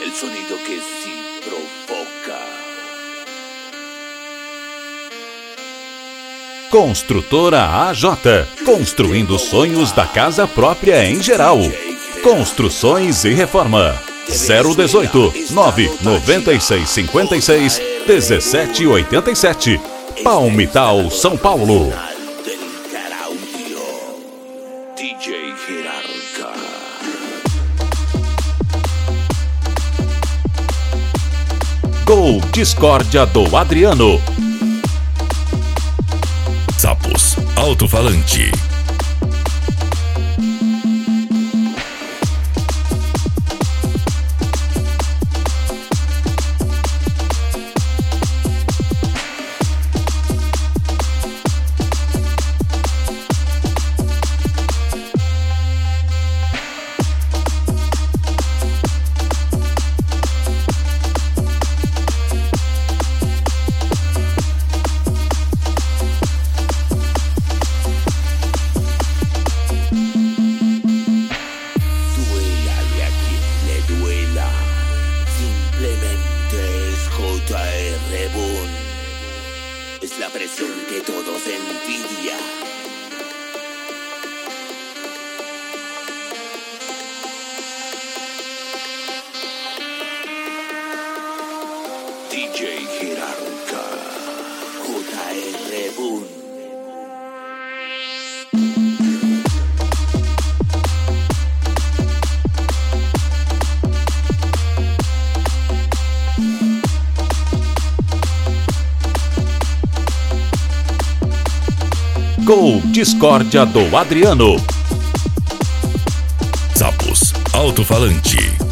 el sonido que sí provoca. Construtora AJ, construindo sonhos da casa própria em geral. Construções e reforma. 018 996 56 1787. Palmital, São Paulo. DJ Jerarca. Gol Discórdia do Adriano. Sapos Alto-Falante. J.R. Boon es la presión que todos envidia. DJ Jerarca, J.R. Boon. Gol Discórdia do Adriano. Sapos Alto-Falante.